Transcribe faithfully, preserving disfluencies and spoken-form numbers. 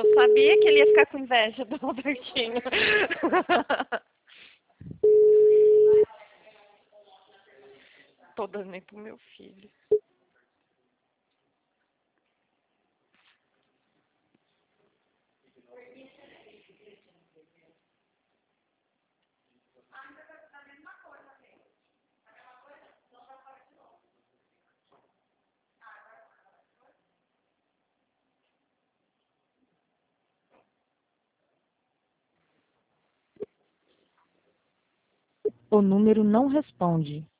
Eu sabia que ele ia ficar com inveja do Robertinho. Tô dando nem pro meu filho. O número não responde.